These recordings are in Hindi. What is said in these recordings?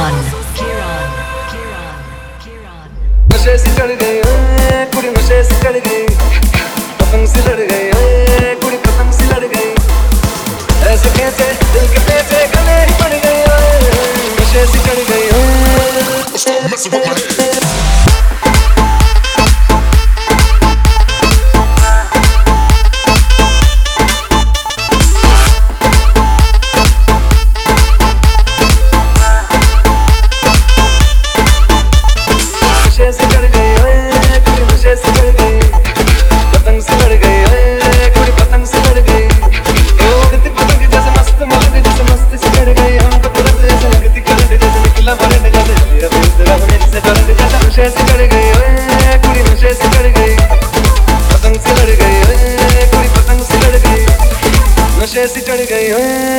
नशे से चढ़ गई कुड़ी, नशे से चढ़ गई, पतंग से लड़ गई कुड़ी, पतंग से लड़ गई। ऐसे कैसे दिल के पैसे गले ही पड़ गए, नशे से चढ़ गई। नशे से चढ़ गई कुड़ी, नशे से चढ़ गई, पतंग से लड़ गई कुड़ी, पतंग से लड़ गई। उड़ती पतंग जैसे मस्त मलक, जैसे मस्त से चढ़ गई। हमको तुरंत जैसे लगती करंट, जैसे निकला करंट, जैसे मेरा दिल तेरा मेरे से करंट जैसा। नशे से चढ़ गई कुड़ी, नशे से चढ़ गई, पतंग से लड़ गई कुड़ी, पतंग से लड़ गई। नशे से चढ़ गई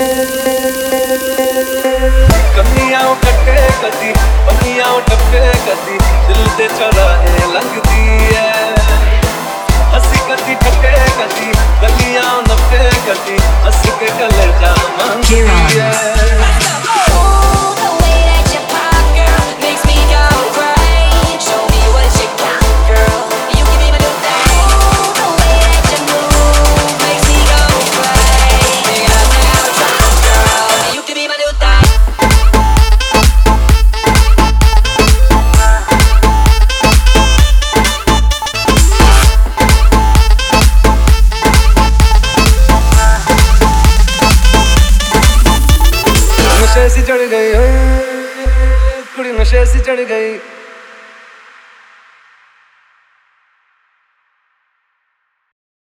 कमियां कटे कदी, पनियां टपके कदी, दिल ते चढ़ाए लगती है। हंसी कदी टपके कदी, गलियां नपके कदी, हंस के कलेजा मांगती है। नशे से चढ़ गई कुड़ी, नशे से चढ़ गई।